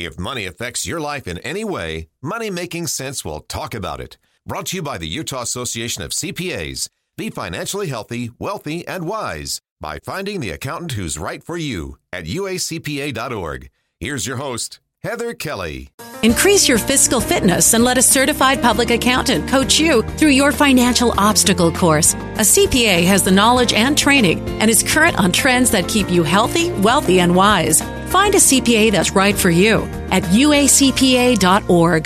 If money affects your life in any way, Money Making Sense will talk about it. Brought to you by the Utah Association of CPAs. Be financially healthy, wealthy, and wise by finding the accountant who's right for you at uacpa.org. Here's your host, Heather Kelly. Increase your fiscal fitness and let a certified public accountant coach you through your financial obstacle course. A CPA has the knowledge and training and is current on trends that keep you healthy, wealthy, and wise. Find a CPA that's right for you at uacpa.org.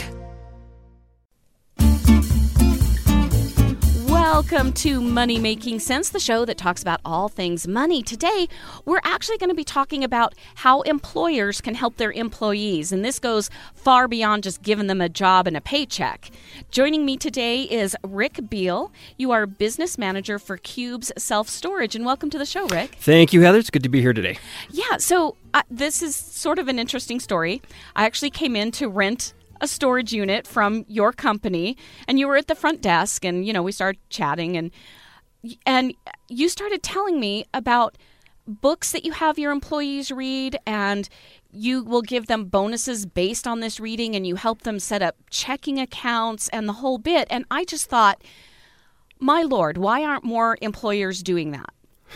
Welcome to Money Making Sense, the show that talks about all things money. Today, we're actually going to be talking about how employers can help their employees, and this goes far beyond just giving them a job and a paycheck. Joining me today is Rick Beal. You are business manager for Cubes Self-Storage, and welcome to the show, Rick. Thank you, Heather. It's good to be here today. Yeah, so this is sort of an interesting story. I actually came in to rent a storage unit from your company, and you were at the front desk, and we started chatting, and you started telling me about books that you have your employees read, and you will give them bonuses based on this reading, and you help them set up checking accounts and the whole bit. And I just thought, my Lord, why aren't more employers doing that?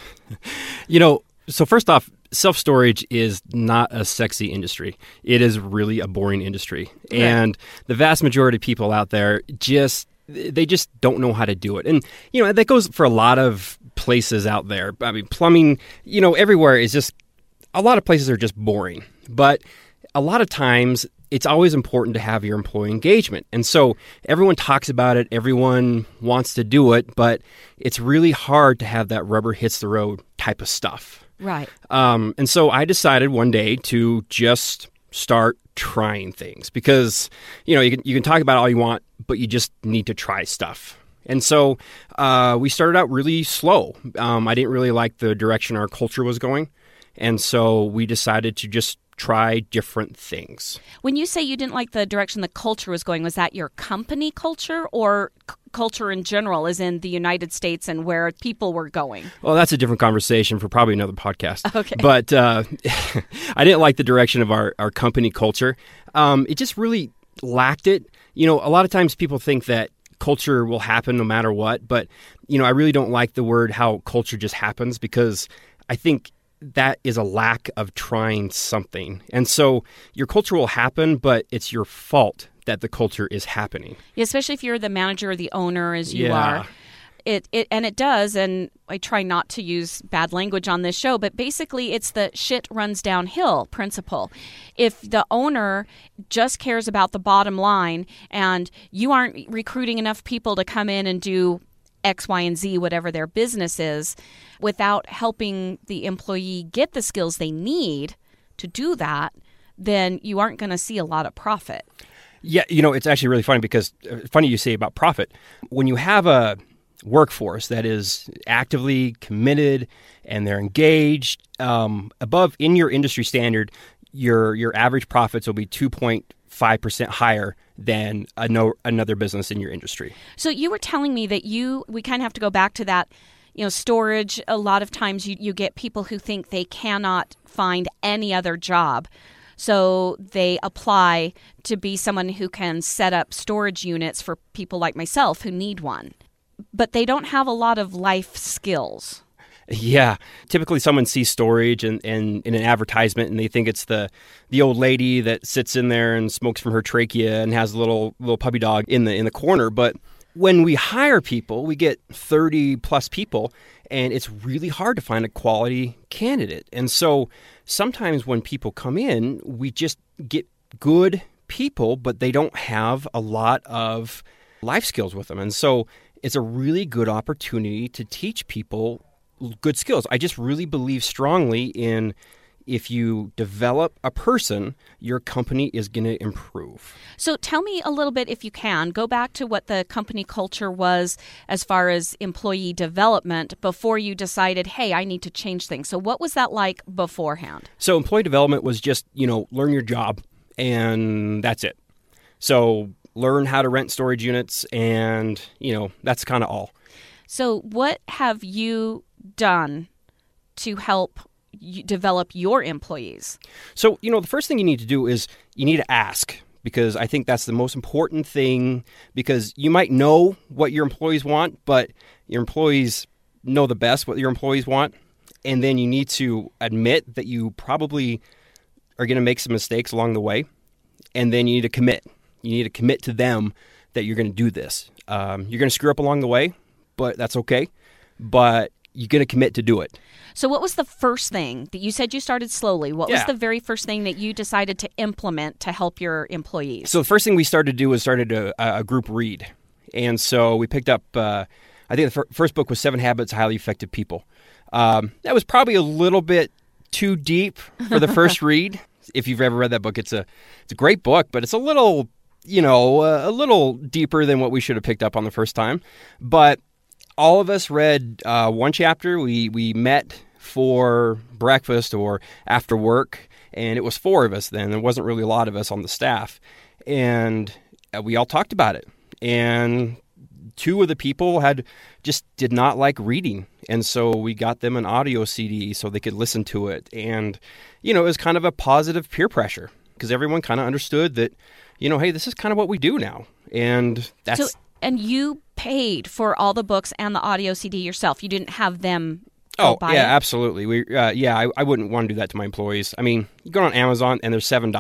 So first off, self-storage is not a sexy industry. It is really a boring industry. Right. And the vast majority of people out there they just don't know how to do it. And, that goes for a lot of places out there. I mean, plumbing, everywhere is just, a lot of places are just boring. But a lot of times, it's always important to have your employee engagement. And so everyone talks about it, everyone wants to do it, but it's really hard to have that rubber hits the road type of stuff. Right. And so I decided one day to just start trying things because, you can talk about it all you want, but you just need to try stuff. And so we started out really slow. I didn't really like the direction our culture was going. And so we decided to just try different things. When you say you didn't like the direction the culture was going, was that your company culture or culture in general, as in the United States and where people were going? Well, that's a different conversation for probably another podcast. Okay. But I didn't like the direction of our company culture. It just really lacked it. A lot of times people think that culture will happen no matter what, but, I really don't like the word how culture just happens because I think that is a lack of trying something. And so your culture will happen, but it's your fault that the culture is happening. Yeah, especially if you're the manager or the owner as you are. It does, and I try not to use bad language on this show, but basically it's the shit runs downhill principle. If the owner just cares about the bottom line and you aren't recruiting enough people to come in and do X, Y, and Z, whatever their business is, without helping the employee get the skills they need to do that, then you aren't going to see a lot of profit. Yeah, it's actually really funny because, funny you say about profit. When you have a workforce that is actively committed and they're engaged, above in your industry standard, your average profits will be 2.5% higher than another business in your industry. So you were telling me that we kind of have to go back to that, storage. A lot of times you get people who think they cannot find any other job. So they apply to be someone who can set up storage units for people like myself who need one. But they don't have a lot of life skills. Yeah. Typically someone sees storage and in an advertisement and they think it's the old lady that sits in there and smokes from her trachea and has a little puppy dog in the corner. But when we hire people, we get 30 plus people and it's really hard to find a quality candidate. And so sometimes when people come in, we just get good people, but they don't have a lot of life skills with them. And so it's a really good opportunity to teach people good skills. I just really believe strongly in if you develop a person, your company is going to improve. So tell me a little bit, if you can, go back to what the company culture was as far as employee development before you decided, hey, I need to change things. So what was that like beforehand? So employee development was just, learn your job and that's it. So learn how to rent storage units and, that's kind of all. So what have you done to help develop your employees? So, the first thing you need to do is you need to ask, because I think that's the most important thing, because you might know what your employees want, but your employees know the best what your employees want. And then you need to admit that you probably are going to make some mistakes along the way. And then you need to commit. You need to commit to them that you're going to do this. You're going to screw up along the way, but that's okay. But you're going to commit to do it. So what was the first thing that you said you started slowly? What was the very first thing that you decided to implement to help your employees? So the first thing we started to do was started a group read. And so we picked up, I think the first book was 7 Habits of Highly Effective People. That was probably a little bit too deep for the first read. If you've ever read that book, it's a great book, but it's a little, a little deeper than what we should have picked up on the first time. But all of us read one chapter. We met for breakfast or after work, and it was 4 of us then. There wasn't really a lot of us on the staff. And we all talked about it. And 2 of the people just did not like reading. And so we got them an audio CD so they could listen to it. And, it was kind of a positive peer pressure, because everyone kind of understood that, hey, this is kind of what we do now. And that's... And you paid for all the books and the audio CD yourself. You didn't have them buy it? Absolutely. I wouldn't want to do that to my employees. I mean, you go on Amazon and they're $7,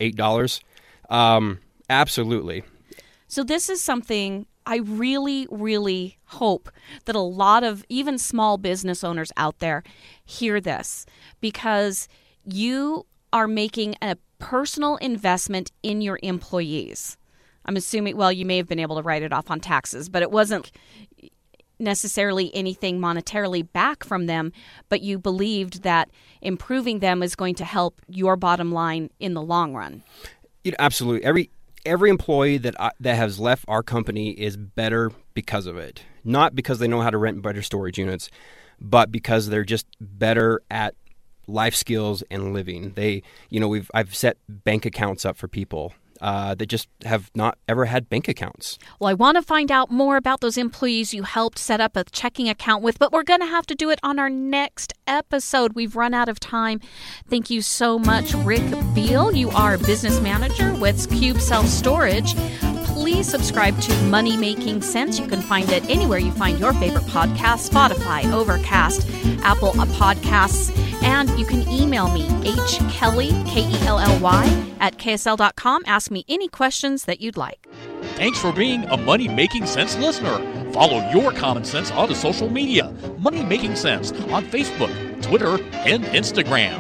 $8. Absolutely. So this is something I really, really hope that a lot of even small business owners out there hear this, because you are making a personal investment in your employees. I'm assuming, you may have been able to write it off on taxes, but it wasn't necessarily anything monetarily back from them, but you believed that improving them is going to help your bottom line in the long run. Absolutely. Every employee that has left our company is better because of it. Not because they know how to rent better storage units, but because they're just better at life skills and living. I've set bank accounts up for people that just have not ever had bank accounts. Well, I want to find out more about those employees you helped set up a checking account with, but we're going to have to do it on our next episode. We've run out of time. Thank you so much, Rick Beal. You are business manager with Cube Self Storage. Please subscribe to Money Making Sense. You can find it anywhere you find your favorite podcast: Spotify, Overcast, Apple Podcasts. And you can email me, hkelly, Kelly, @ksl.com. Ask me any questions that you'd like. Thanks for being a Money Making Sense listener. Follow your common sense on the social media. Money Making Sense on Facebook, Twitter, and Instagram.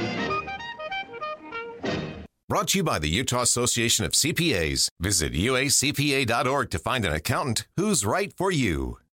Brought to you by the Utah Association of CPAs. Visit uacpa.org to find an accountant who's right for you.